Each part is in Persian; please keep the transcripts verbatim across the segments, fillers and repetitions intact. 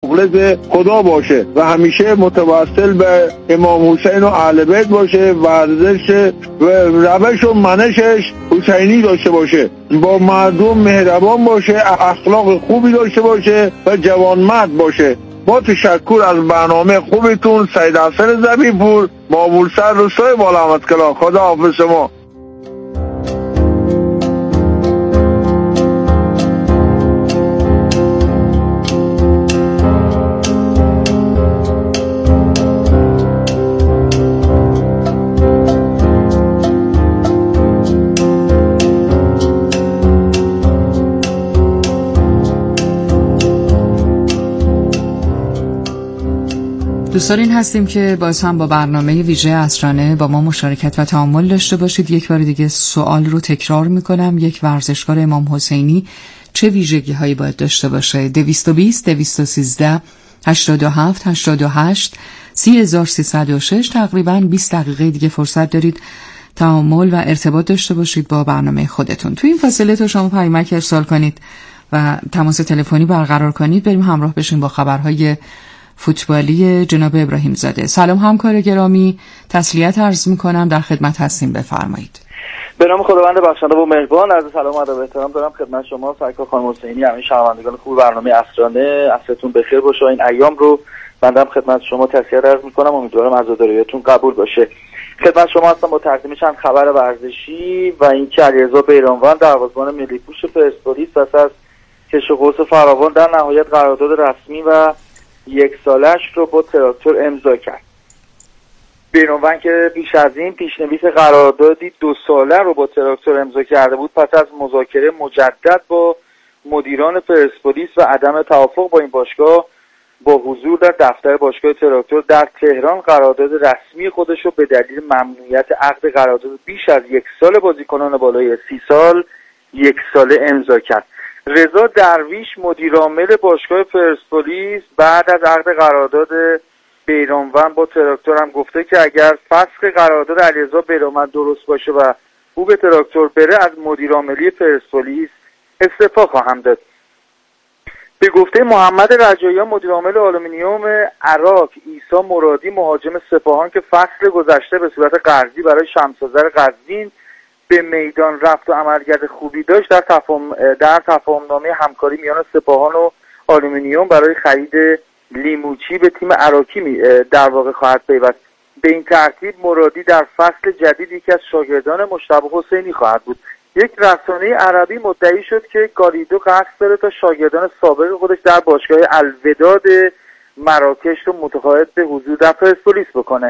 مخلص خدا باشه و همیشه متوسل به امام حسین و اهل بیت باشه، ورزش و روش و منشش حسینی داشته باشه، با مردم مهربان باشه، اخلاق خوبی داشته باشه و جوانمرد باشه. با تشکر از برنامه خوبتون. سید حسن زبیپور، بابولسر، روستای بالاحمدکلان. خدا حافظ شما. دوستان هستیم که باز هم با برنامه ویژه عصرانه با ما مشارکت و تعامل داشته باشید. یک بار دیگه سوال رو تکرار میکنم: یک ورزشکار امام حسینی چه ویژگی هایی باید داشته باشه؟ دویست و بیست دویست و سیزده هشتاد و هفت هشتاد و هشت سی هزار و سیصد و شش. تقریبا بیست دقیقه دیگه فرصت دارید تعامل و ارتباط داشته باشید با برنامه خودتون. تو این فاصله تا شما پیامک ارسال کنید و تماس تلفنی برقرار کنید، بریم همراه بشیم با خبرهای فوتبالی جناب ابراهیم زاده. سلام همکار گرامی، تسلیت عرض میکنم، در خدمت هستیم، بفرمایید. به نام خداوند بخشنده و مهربان. عرض سلام و ادب و احترام دارم خدمت شما سرکار خانم حسینی، همه شنوندگان خوب برنامه عصرانه. عصرتون بخیر باشه. این ایام رو بنده هم خدمت شما تسلیت عرض میکنم، امیدوارم عزاداریتون قبول باشه. خدمت شما هستم با تقدیم چند خبر ورزشی و اینکه علیرضا بیرانوند دروازه‌بان ملی پوش پرسپولیس پس از کش و قوس فراوان در نهایت قرارداد رسمی و یک سالش رو با تراکتور امضا کرد. بیرانوند که پیش از این پیشنویس قراردادی دو ساله رو با تراکتور امضا کرده بود، پس از مذاکره مجدد با مدیران پرسپولیس و عدم توافق با این باشگاه با حضور در دفتر باشگاه تراکتور در تهران قرارداد رسمی خودش رو به دلیل ممنوعیت عقد قرارداد بیش از یک سال بازیکنان بالای سی سال یک ساله امضا کرد. رضا درویش مدیرعامل باشگاه پرسپولیس بعد از عقد قرارداد بیرانوند با تراکتور هم گفته که اگر فسخ قرارداد علیرضا بیرانوند درست باشه و او به تراکتور بره، از مدیرعاملی پرسپولیس استعفا خواهم داد. به گفته محمد رجاییان مدیرعامل آلومینیوم عراق، عیسی مرادی مهاجم سپاهان که فصل گذشته به صورت قرضی برای شمس‌آذر قزوین به میدان رفت و عملکرد خوبی داشت، در تفاهم در تفاهمنامه همکاری میان سپاهان و آلومینیوم برای خرید لیموچی به تیم عراقی در واقع خواهد پیوست. به این ترتیب مرادی در فصل جدید یکی از شاگردان مجتبی حسینی خواهد بود. یک رسانه عربی مدعی شد که گاریدو قصد داره تا شاگردان سابق خودش در باشگاه الوداد مراکش رو متقاعد به حضور در پرسپولیس بکنه.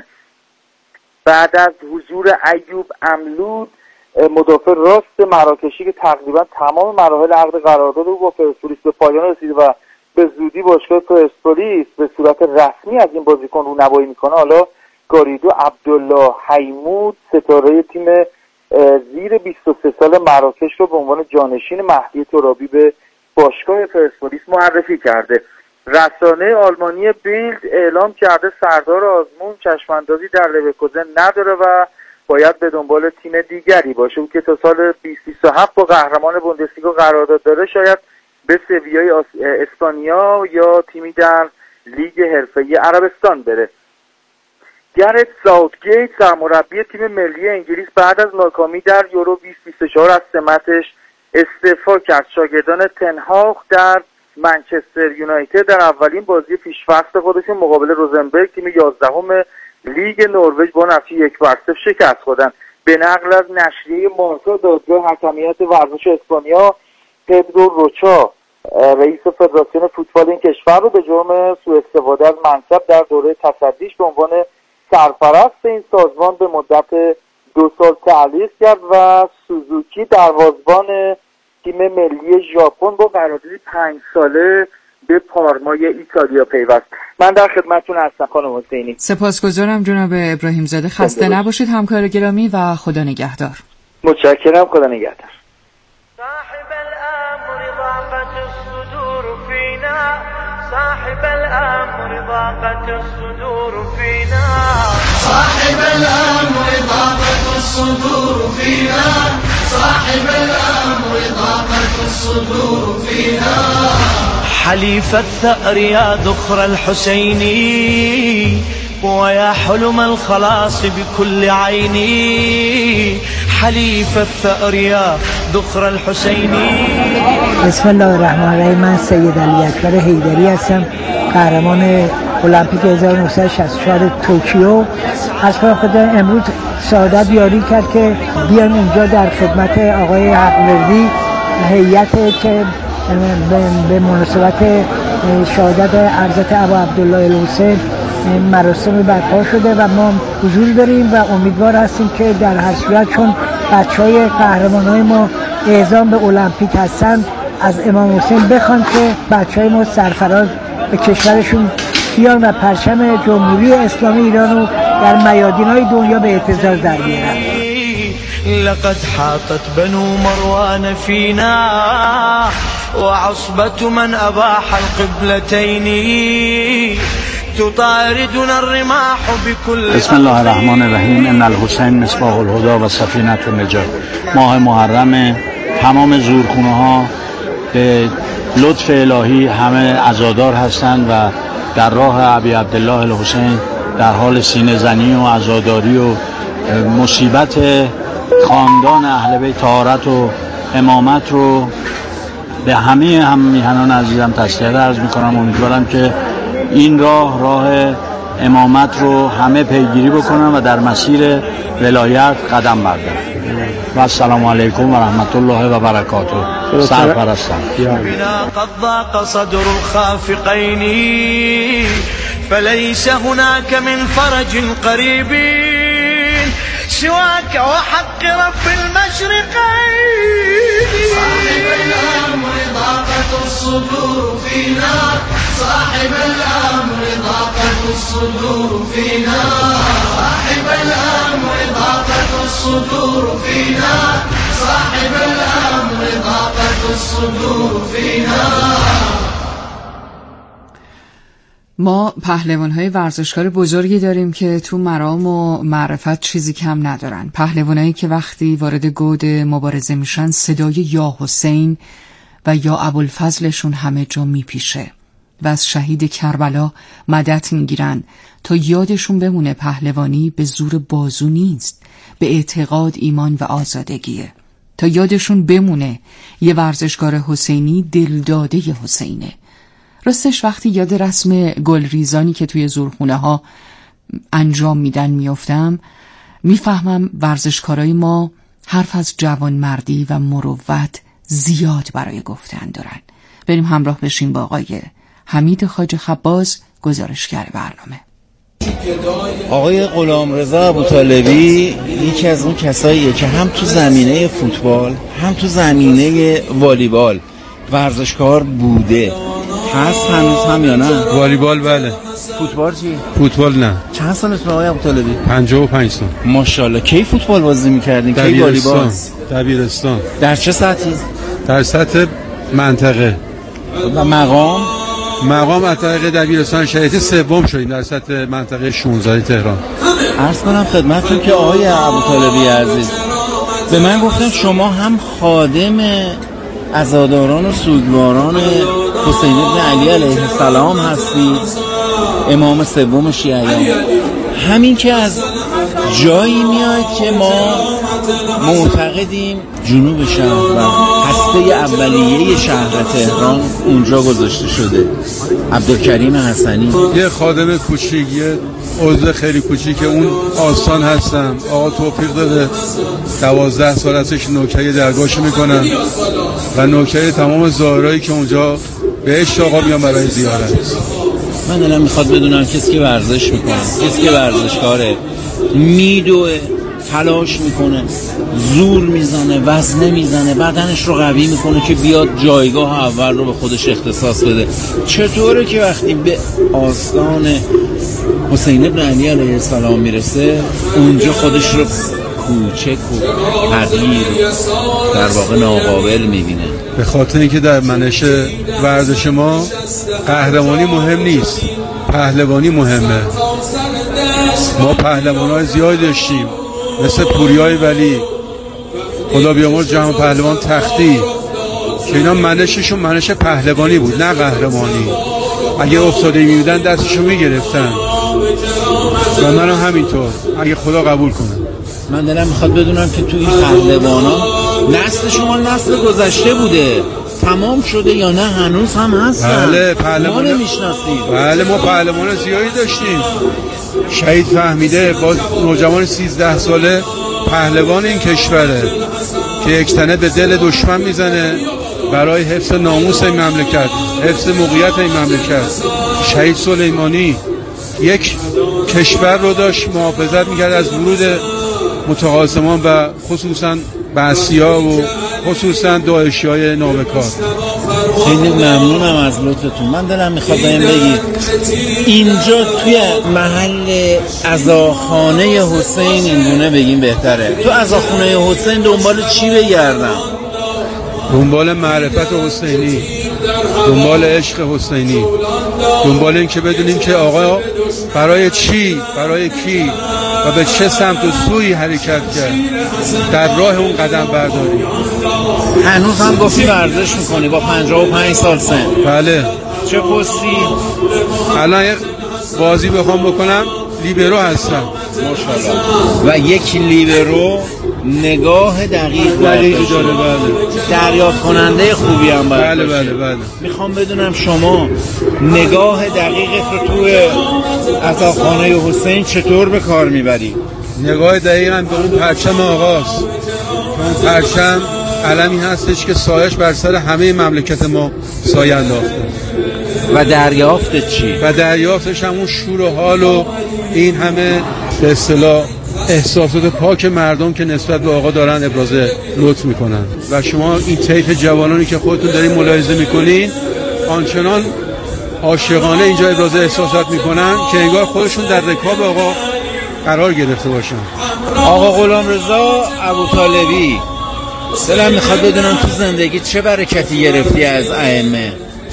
بعد از حضور ایوب املود مدافع راست مراکشی که تقریبا تمام مراحل عقد قرارداد او با پرسپولیس به پایان رسید و به زودی باشگاه پرسپولیس به صورت رسمی از این بازیکن رونمایی میکنه، حالا گاریدو عبدالله حیمود ستاره تیم زیر بیست و سه سال مراکش رو به عنوان جانشین مهدی ترابی به باشگاه پرسپولیس معرفی کرده. رسانه آلمانی بیلد اعلام کرده سردار آزمون چشماندازی در لورکوزن نداره و باید به دنبال تیم دیگری باشه. او که تا سال بیست بیست و هفت با قهرمان بوندسلیگا قرارداد داره، شاید به سویای اسپانیا یا تیمی در لیگ حرفه‌ای عربستان بره. گرت ساوتگیت سرمربی تیم ملی انگلیس بعد از ناکامی در یورو بیست بیست و چهار از سمتش استعفا کرد. شاگردان تنهاخ در منچستر یونایتد در اولین بازی پیش‌فصل خودشون مقابل روزنبرگ تیم یازدهم لیگ نروژ با نتیجه یک بر صفر شکست خوردن. به نقل از نشریه مارکا، دادگاه حکمیت ورزش اسپانیا پدرو روچا رئیس فدراسیون فوتبال این کشور رو به جرم سوء استفاده از منصب در دوره تصدیش به عنوان سرپرست این سازمان به مدت دو سال تعلیق کرد و سوزوکی دروازه‌بان تیم ملی ژاپن با قراردادی پنج ساله به پارمای ایتالیا پیوست. من در خدمتتون هستم خانم حسینی. سپاسگزارم جناب ابراهیم زاده، خسته نباشید همکار گرامی و خدا نگهدار. متشکرم، خدا نگهدار. صاحب الامر ضاقت الصدور فينا صاحب الامر ضاقت الصدور فينا صاحب الامر ضاقت الصدور فينا صاحب الأمر ضاقت الصدور فينا حليف الثأر يا ذخر الحسيني ويا حلم الخلاص بكل عيني حليف الثأر يا ذخر الحسينی. بسم الله الرحمن الرحیم. من سید علی اکبر حیدری هستم، قهرمان المپیک هزار و نهصد و شصت و چهار توکیو. از خود امروز سعادت یاری کرد که بیان اینجا در خدمت آقای حقوردی هیئت که به مناسبت شهادت حضرت ابا عبدالله الحسین مراسم برپا شده و ما حضور داریم و امیدوار هستیم که در هر صورت چون بچهای قهرمانای ما اعزام به المپیک هستن از امام حسین بخوان که بچهای ما سرفراز به کشورشون بیان و پرچم جمهوری اسلامی ایران رو در میادین‌های دنیا به اعتزاز در بیارن. لقد حاطت بنو مروان فينا وعصبة من أباح القبلتين تطاردنا الرماح بكل. بسم الله الرحمن الرحیم. ان الحسین مصباح الهدی و سفینة النجات. ماه محرم، تمام زورخونه ها به لطف الهی همه عزادار هستند و در راه ابی عبدالله الحسین در حال سینه زنی و عزاداری و مصیبت خاندان اهل بیت طهارت و امامت رو به همه هم میهنان عزیزم تسلیت عرض میکنم. امیدوارم که این راه راه امامت رو همه پیگیری بکنن و در مسیر ولایت قدم بردارن. و السلام علیکم و رحمت الله و برکاته. سرپرستم. قد ضاق صدر الخافقين فليس هناك من فرج قريب سواك وحق رب المشرقين. صاحب الأمر ضاقت الصدور فينا صاحب الأمر ضاقت الصدور فينا صاحب الأمر ضاقت الصدور فينا صاحب الأمر ضاقت الصدور فينا. ما پهلوان‌های ورزشکار بزرگی داریم که تو مرام و معرفت چیزی کم ندارن. پهلوانایی که وقتی وارد گود مبارزه میشن صدای یا حسین و یا ابوالفضلشون همه جا میپیشه و از شهید کربلا مدد میگیرن تا یادشون بمونه پهلوانی به زور بازو نیست، به اعتقاد، ایمان و آزادگیه. تا یادشون بمونه یه ورزشکار حسینی دلداده حسینه. راستش وقتی یاد رسم گلریزانی که توی زورخونه ها انجام میدن میافتم میفهمم ورزشکارای ما حرف از جوانمردی و مروت زیاد برای گفتن دارن. بریم همراه بشیم با آقای حمید خواجه خباز، گزارشگر برنامه. آقای غلامرضا ابوطالبی یکی از اون کساییه که هم تو زمینه فوتبال هم تو زمینه والیبال ورزشکار بوده. هست هنوز هم یا نه؟ والیبال بله. فوتبال چی؟ فوتبال نه. چند سالتون آقای ابوطالبی؟ پنجاه و پنج سال. ماشاءالله. کی فوتبال بازی می‌کردین؟ کی والیبال؟ دبیرستان. در چه سطحی؟ در سطح منطقه. و مقام؟ مقام از طریق دبیرستان شهید سوم شدیم در سطح منطقه شانزده تهران. عرض کنم خدمتتون که آقای ابوطالبی عزیز به من گفتن شما هم خادم عزاداران و سوگواران حسین ابن علی علیه السلام هستی، امام سوم شیعیان. همین که از جایی میاد که ما معتقدیم جنوب شهر و هسته اولیه شهر تهران اونجا گذاشته شده. عبدالکریم حسنی یه خادم کوچیک، یه عضو خیلی کوچیک اون آستان هستم. آقا توفیق داده دوازده سال ازش نوکه درگاهش میکنم و نوکه تمام زائرایی که اونجا بهش آقا میان برای زیارت. من دلم میخواد بدونم کسی که ورزش میکنه، کسی که ورزشکاره، میدوه، تلاش میکنه، زور میزنه، وزنه میزنه، بدنش رو قوی میکنه که بیاد جایگاه اول رو به خودش اختصاص بده. چطوره که وقتی به آستان حسین ابن علی علیه السلام میرسه اونجا خودش رو کوچک و حقیر در واقع ناقابل میبینه؟ به خاطر اینکه در منش ورزش ما قهرمانی مهم نیست، پهلوانی مهمه. ما پهلوانای زیاد داشتیم مثل پوریای ولی، خدا بیامرز جهان پهلوان تختی که اینا منششون منش پهلوانی بود نه قهرمانی. اگه افتاده میبودن دستشون میگرفتن و من هم همینطور اگه خدا قبول کنه. من دلم میخواد بدونم که تو این پهلوانا نسل شما نسل گذشته بوده تمام شده یا نه هنوز هم هستن؟ بله پهلوان ما نمیشناسیم. بله ما پهلوان زیادی داشتیم. شهید فهمیده با نوجوان سیزده ساله پهلوان این کشوره که یک تنه به دل دشمن میزنه برای حفظ ناموس این مملکت، حفظ موقعیت این مملکت. شهید سلیمانی یک کشور رو داشت محافظت میکرد از ورود متخاصمان و خصوصا بعثی‌ها و خصوصا داعشی‌های نابکار. خیلی ممنونم از لطفتون. من دلم میخواد بهم بگید اینجا توی محل عزاخانه حسین اینگونه بگیم بهتره، تو عزاخانه حسین دنبال چی بگردم؟ دنبال معرفت حسینی، دنبال عشق حسینی، دنبال این که بدونیم که آقا برای چی، برای کی و به چه سمت و سوی حرکت کرد در راه اون قدم برداری. هنوز هم گفتی ورزش میکنی با پنجاه و پنج سال سن؟ بله. چه پستی؟ الان یک بازی بخوام بکنم لیبرو هستم. ماشاءالله. و یک لیبرو نگاه دقیق دقیقی داره. بله. دریافت کننده خوبی هم باید بله بله بله. میخوام بدونم شما نگاه دقیقت رو توی عزاخانه حسین چطور به کار میبری؟ نگاه دقیقاً به اون پرچم آغاست. اون پرچم علمی هستش که سایش بر سر همه مملکت ما سایه انداخته. و دریافت چی؟ و دریافتش همون شور و حال و این همه به اصطلاح احساسات پاک مردم که نسبت به آقا دارن ابراز لطف میکنن. و شما این طیف جوانانی که خودتون دارین ملاحظه میکنین آنچنان عاشقانه اینجا ابراز احساسات میکنن که انگار خودشون در رکاب آقا قرار گرفته باشن. آقا غلامرضا ابوطالبی، دلم میخواد بدونم تو زندگی چه برکتی گرفتی از ائمه؟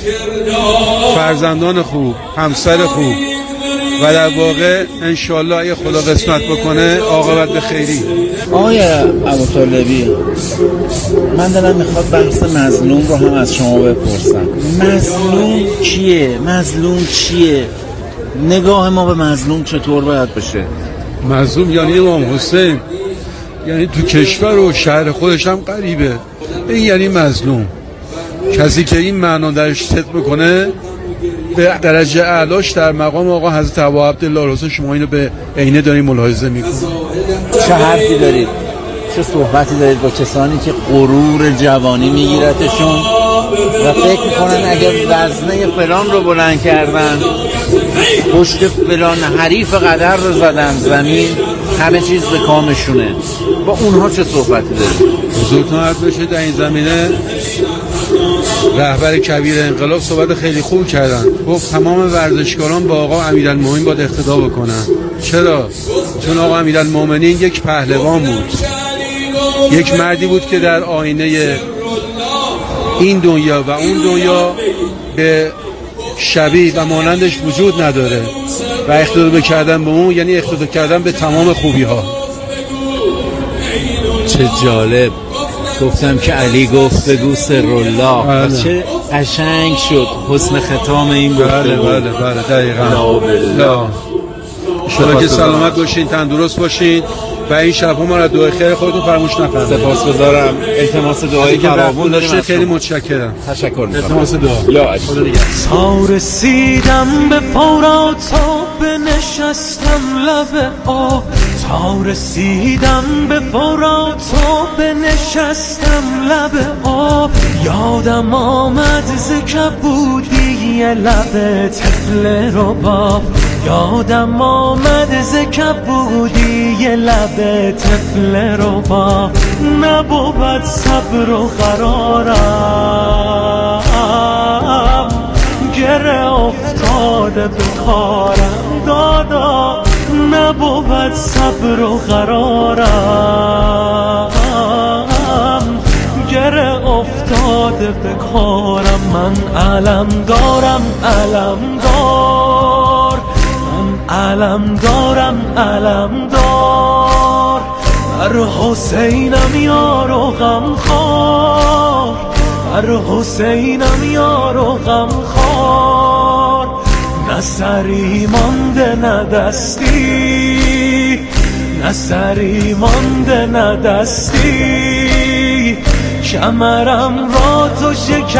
فرزندان خوب، همسر خوب و در واقع انشالله اگه خدا قسمت بکنه عاقبت به خیری. آقای ابوطالبی، من دلم میخواد بحث مظلوم رو هم از شما بپرسم. مظلوم کیه؟ مظلوم چیه؟ نگاه ما به مظلوم چطور باید بشه؟ مظلوم یعنی امام حسین، یعنی تو کشور و شهر خودش هم غریبه. این یعنی مظلوم، کسی که این معنا درش صدق بکنه به درجه اعلاش در مقام آقا حضرت ابا عبدالله رسول. شما اینو به عینه دارید ملاحظه میکنید. چه حرفی دارید، چه صحبتی دارید با کسانی که غرور جوانی میگیرتشون و فکر میکنن اگر وزنه فلان رو بلند کردن، پشت فلان حریف قدر رو زدن زمین، همه چیز به کامشونه. با اونها چه صحبتی دارید؟ حضورتون عرض بشه در این زمینه رهبر کبیر انقلاب صحبت خیلی خوب کردن. گفت تمام ورزشکاران با آقا امیرالمومنین باید اقتدا بکنن. چرا؟ چون آقا امیرالمومنین یک پهلوان بود، یک مردی بود که در آینه این دنیا و اون دنیا به شبیه و مانندش وجود نداره و اقتدا بکردن به اون یعنی اقتدا کردن به تمام خوبی ها. چه جالب. گفتم که علی گفت بگو سر الله. بله. چه قشنگ شد حسن ختام این گفته. بله بله بله دقیقاً. لا شما که سلامت باشین، تندرست باشین و این شب ما را دعای خیر خودتون فراموش نکنید. سپاسگزارم. التماس دعای فراوون داشته. خیلی متشکرم. تشکر می‌کنم. التماس دعا. یا علی. خدا نگهدار. تا رسیدم به فرات تا بنشستم لب آب، تا رسیدم به فرات تا بنشستم لب آب، یادم آمد ز کبودی لب طفل رباب، یادم آمد ز کبودی لب طفل رباب، نبود صبر و قرارم، گره افتاده به کارم دادا، نبود صبر و قرارم، گره افتاده به کارم. من علم دارم علم دار، من علم دارم علم دار، بر حسینم یار و غم خوار، بر حسینم یار و غم خوار، نه سری مانده نه دستی، نه سری مانده نه دستی، کمرم را تو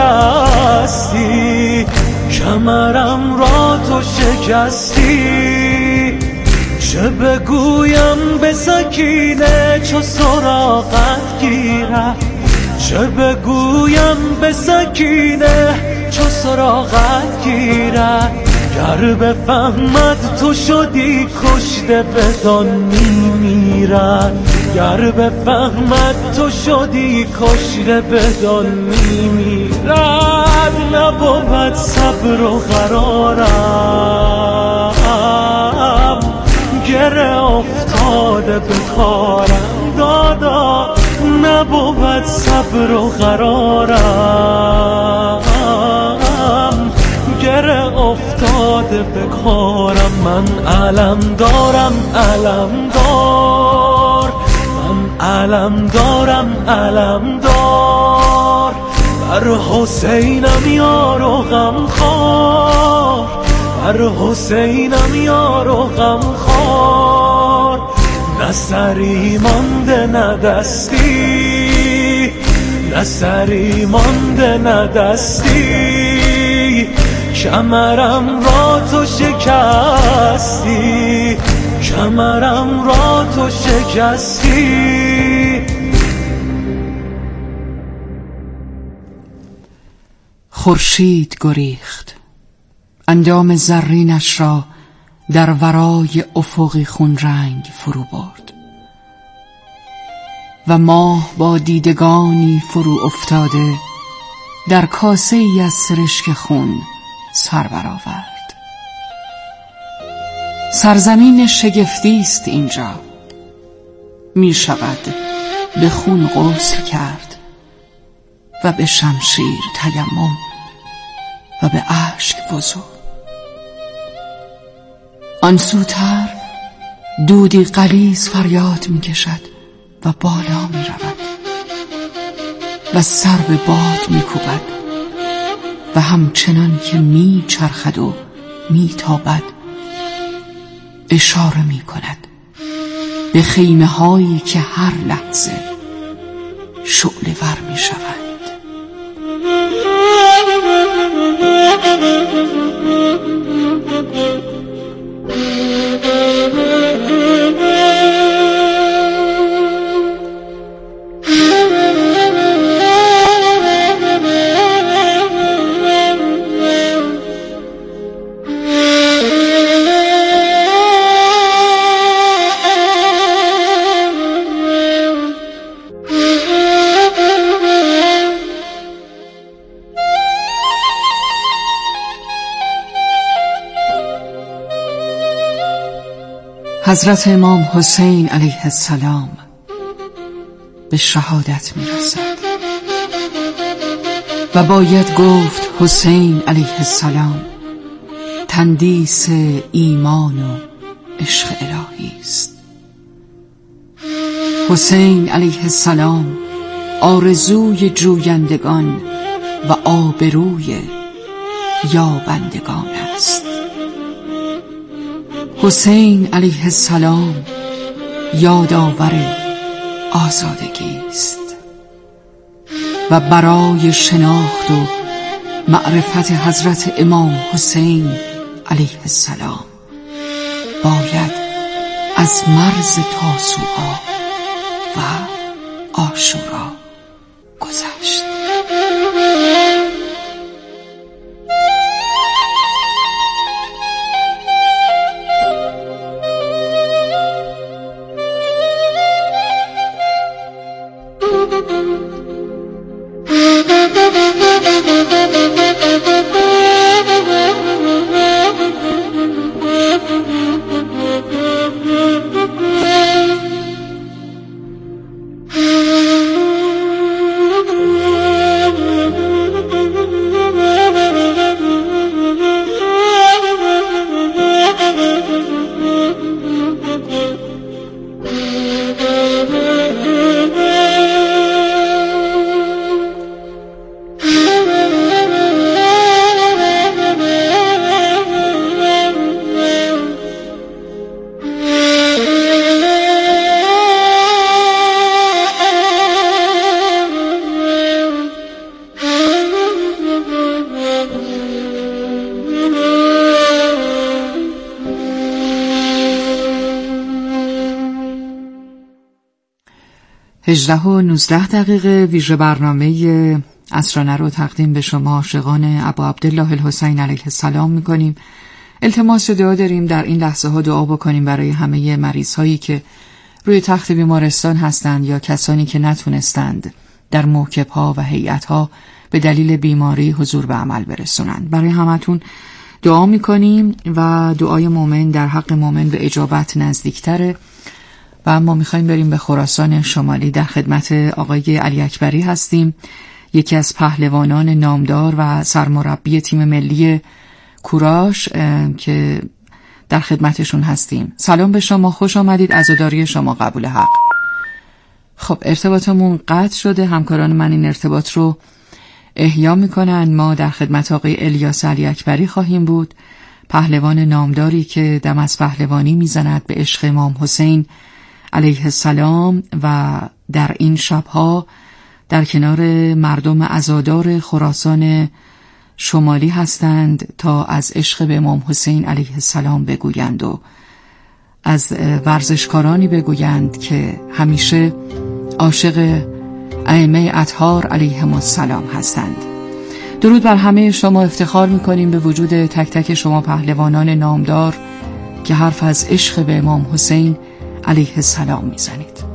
شکستی، کمرم را تو شکستی. چه بگویم به سکینه چو سراغت گیرد، چه بگویم به سکینه چو سراغت گیرد، گر بفهمد تو شدی کشته بدان میمیرد، گر بفهمد تو شدی کشته بدان میمیرد. نبود صبر و قرارم، گره افتاده به کارم دادا، نبود صبر و قرارم، گره افتاده به کارم. من علم دارم علم دار، من علم دارم علم دار، بر حسینم یار و غم خوار، بر حسینم یار و غم خوار، نه سری مانده نه دستی، نه سری مانده نه دستی، کمرم را تو شکستی، کمرم را تو شکستی. خورشید گریخت، اندام زرینش را در ورای افقی خون رنگ فرو برد و ماه با دیدگانی فرو افتاده در کاسه ای از سرشک خون سر برآورد. سرزمین شگفتی است اینجا، می شود به خون غسل کرد و به شمشیر تیمم و به اشک وضو. آن سوتر دودی غلیظ فریاد می کشد و بالا می رود و سر به باد می کوبد و همچنان که می چرخد و می تابد اشاره می کند به خیمه هایی که هر لحظه شعله ور می شود. حضرت امام حسین علیه السلام به شهادت می رسد و باید گفت حسین علیه السلام تندیس ایمان و عشق الهی است. حسین علیه السلام آرزوی جویندگان و آبروی یابندگان است. حسین علیه السلام یادآور آزادگی است و برای شناخت و معرفت حضرت امام حسین علیه السلام باید از مرز تاسوعا و عاشورا گذشت. هجده و نوزده دقیقه ویژه برنامه عصرانه رو تقدیم به شما عاشقان ابا عبدالله الحسین علیه السلام میکنیم. التماس دعا داریم در این لحظه ها دعا بکنیم برای همه مریض هایی که روی تخت بیمارستان هستند یا کسانی که نتونستند در موکب ها و هیئت ها به دلیل بیماری حضور به عمل برسونند. برای همتون دعا میکنیم و دعای مومن در حق مومن به اجابت نزدیکتره. و اما میخوایم بریم به خراسان شمالی. در خدمت آقای علی اکبری هستیم، یکی از پهلوانان نامدار و سرمربی تیم ملی کوراش که در خدمتشون هستیم. سلام به شما، خوش آمدید، عزاداری شما قبول حق. خب ارتباطمون قطع شده، همکاران من این ارتباط رو احیا میکنن. ما در خدمت آقای الیاس علی اکبری خواهیم بود، پهلوان نامداری که دم از پهلوانی میزند به عشق امام حسین علیه السلام و در این شبها در کنار مردم عزادار خراسان شمالی هستند تا از عشق به امام حسین علیه السلام بگویند و از ورزشکارانی بگویند که همیشه عاشق ائمه اطهار علیهم السلام هستند. درود بر همه شما، افتخار میکنیم به وجود تک تک شما پهلوانان نامدار که حرف از عشق به امام حسین علیه السلام میزنید.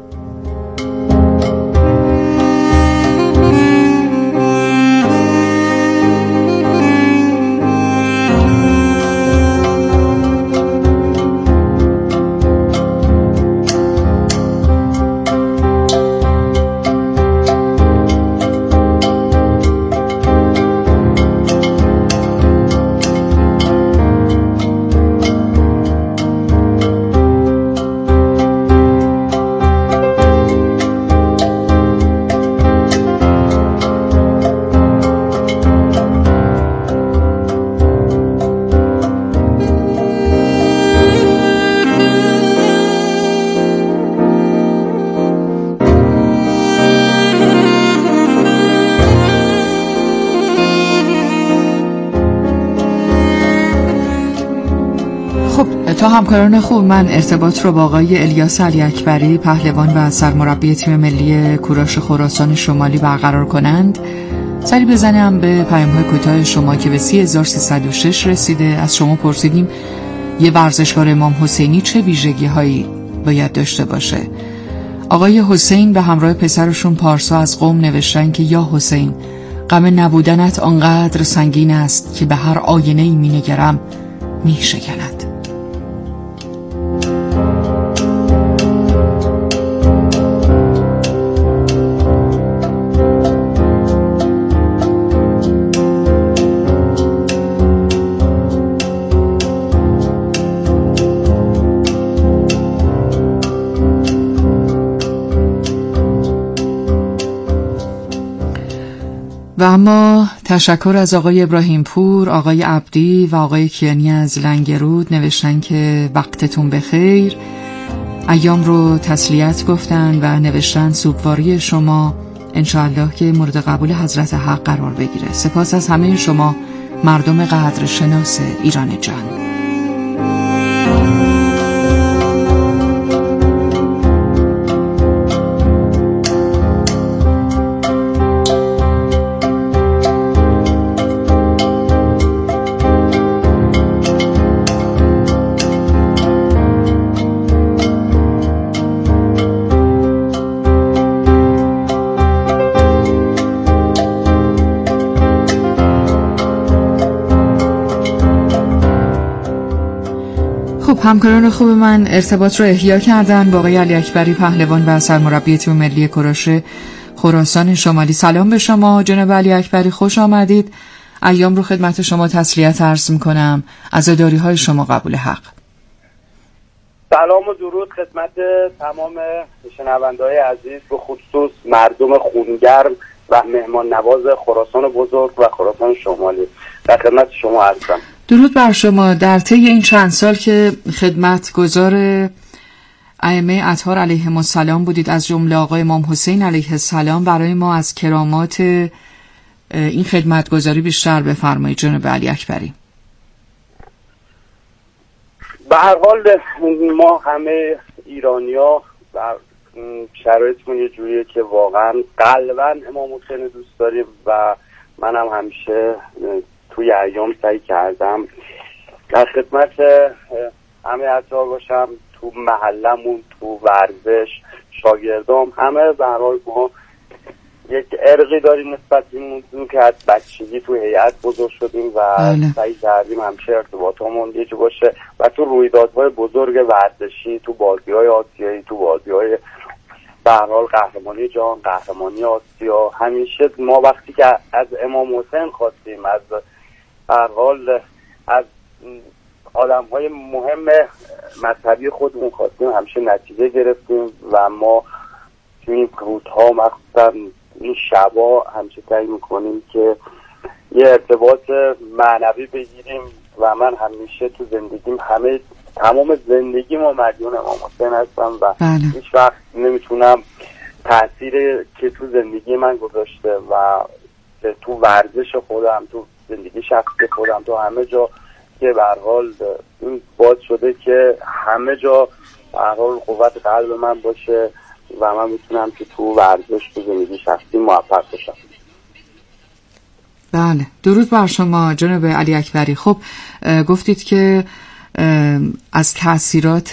تا همکاران خوب، من ارتباط رو با آقای الیاس علی اکبری پهلوان و سرمربی تیم ملی کوراش خراسان شمالی برقرار کنند سری بزنم به پیام‌های کوتاه شما که به سی هزار و سیصد و شش رسیده. از شما پرسیدیم یه ورزشکار امام حسینی چه ویژگی هایی باید داشته باشه. آقای حسین به همراه پسرشون پارسا از قم نوشتن که یا حسین، غم نبودنت آنقدر سنگین است که به هر آینه‌ای می‌نگرم می‌شکند. و اما تشکر از آقای ابراهیم پور، آقای عبدی و آقای کیانی از لنگرود نوشتن که وقتتون بخیر، ایام رو تسلیت گفتن و نوشتن سوگواری شما انشاءالله که مورد قبول حضرت حق قرار بگیره. سپاس از همه شما مردم قدر شناس ایران جان. همکاران خوب من ارتباط رو احیا کردن با آقای علی اکبری پهلوان و سرمربی تیم ملی کوراش خراسان شمالی. سلام به شما جناب علی اکبری، خوش آمدید. ایام رو خدمت شما تسلیت عرض میکنم، عزاداری های شما قبول حق. سلام و درود خدمت تمام شنونده‌های عزیز، به خصوص مردم خونگرم و مهمان نواز خراسان بزرگ و خراسان شمالی. در خدمت شما هستم. درود بر شما. در طی این چند سال که خدمتگزار ائمه اطهار علیهم السلام بودید، از جمله آقای امام حسین علیه السلام، برای ما از کرامات این خدمتگزاری بیشتر بفرمایید جناب علی اکبری. به هر حال ما همه ایرانی‌ها شرایطمون یه جوریه که واقعا قلباً امام حسین دوست داریم و منم همیشه توی ایام سعی کردم در خدمت همه اطراف باشم، تو محلمون، تو ورزش، شاگردام، همه به هر حال ما یک ارقی داریم نسبت به این موضوع که از بچگی تو هیئت بزرگ شدیم و سعی کردیم همیشه ارتباطمون یه جو باشه و تو رویدادهای بزرگ ورزشی، تو بازی‌های آسیایی، تو بازی‌های به هر حال قهرمانی جهان، قهرمانی آسیا، همیشه ما وقتی که از امام حسین خواستیم، از به هر حال از آدم‌های مهم مذهبی خودمون خواستیم، همیشه نتیجه گرفتیم و ما تو این روزها مخصوصا این شبا همیشه سعی میکنیم که یه ارتباط معنوی بگیریم و من همیشه تو زندگیم همه تمام زندگی ما مدیون امام حسین هستم و بله. هیچ وقت نمیتونم تأثیر که تو زندگی من گذاشته و تو ورزش خودم، تو زندگی شخصی خودم، تو همه جا که به هر حال این باعث شده که همه جا به هر حال قوت قلب من باشه و من میتونم که تو ورزش، تو زندگی شخصی موفق باشم. بله، درود بر شما جناب علی اکبری. خب گفتید که از تأثیرات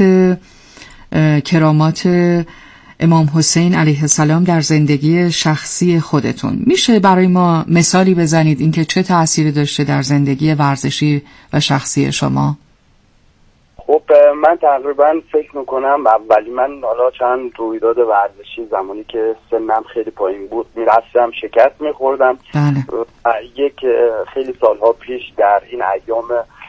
کرامات امام حسین علیه السلام در زندگی شخصی خودتون میشه برای ما مثالی بزنید اینکه چه تأثیری داشته در زندگی ورزشی و شخصی شما؟ خب من تقریبا فکر میکنم اولی من حالا چند رویداد ورزشی زمانی که سنم خیلی پایین بود میرفتم شکست میخوردم. یک خیلی سالها پیش در این ایام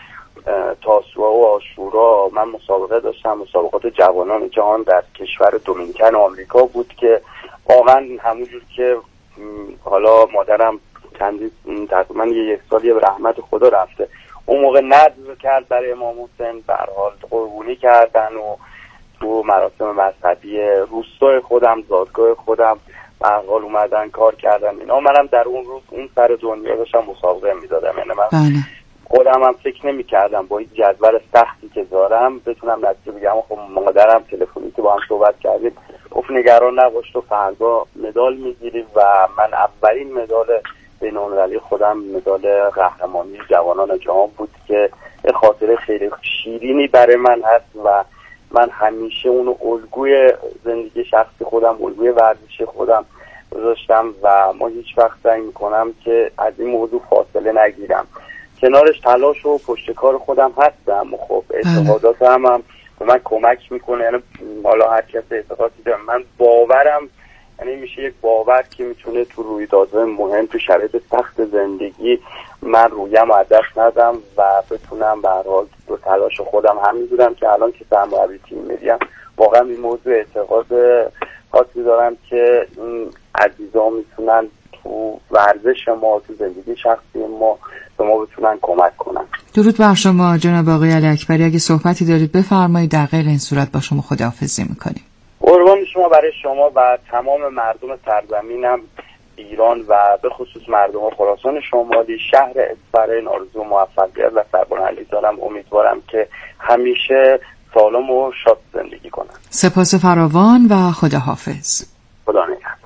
تاسوعا و عاشورا من مسابقه داشتم، مسابقات جوانان جهان در کشور دومینیکن آمریکا بود که واقعا همونجور که حالا مادرم چندی تقریبا یک سالی به رحمت خدا رفته، اون موقع نذر کرد برای امام حسین، به هر حال قربونی کردن و تو مراسم مذهبی روستای خودم، زادگاه خودم به هر حال اومدن کار کردن اینا. منم در اون روز اون سر دنیا داشتم مسابقه میدادم، یعنی من بله. خودم هم فکر نمی کردم با این جدول سختی که دارم بتونم نتیجه بگم. خب مادرم تلفنی که با هم صحبت کردیم گفت نگران نباش تو فردا مدال میگیری و من اولین مدال بین‌المللی خودم مدال قهرمانی جوانان جهان بود که یه خاطره خیلی شیرینی برای من هست و من همیشه اونو الگوی زندگی شخصی خودم، الگوی ورزشی خودم گذاشتم و ما هیچ وقت سعی میکنم که از این موضوع فاصله نگیرم. کنارش تلاش و پشتکار خودم هستم. خب اعتقاداتم هم به من کمک میکنه، یعنی حالا هر کس اعتقادی داره، من باورم یعنی میشه یک باور که میتونه تو رویدادهای مهم، تو شرایط سخت زندگی من رویم از دست ندم و بتونم به هر حال دو تلاش خودم هم میدونم که الان که سرمربی تیم میریم واقعا این موضوع اعتقاد خاصی دارم که این عزیزا میتونن تو ورزش ما، تو زندگی شخصی ما به ما بتونن کمک کنن. درود بر شما جناب آقای علی اکبری. اگه صحبتی دارید بفرمایید، در غیر این صورت با شما خداحافظی میکنیم. قربان شما، برای شما و تمام مردم سرزمینم ایران و به خصوص مردم خراسان شمالی، شهر اصفهان، آرزو موفقیت و سربلندی دارم. امیدوارم که همیشه سالم و شاد زندگی کنم. سپاس فراوان و خداحافظ. خدا نگهدار.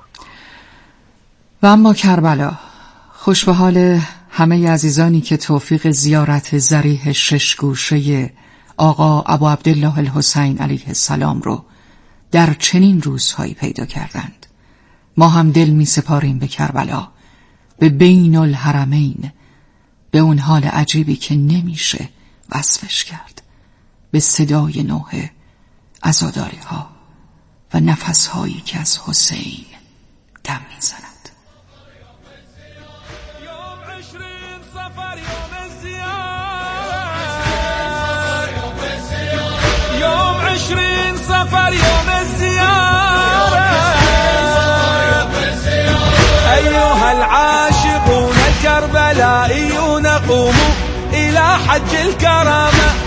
و اما کربلا، خوش به حال همه عزیزانی که توفیق زیارت ضریح شش گوشه آقا ابو عبدالله الحسین علیه السلام رو در چنین روزهایی پیدا کردند. ما هم دل می سپاریم به کربلا، به بین الحرمین، به اون حال عجیبی که نمیشه وصفش کرد، به صدای نوح عزاداری ها و نفس هایی که از حسین دم می زند. عشرين صفر يوم الزيارة أيها العاشقون الكربلائيون قوموا إلى حج الكرامة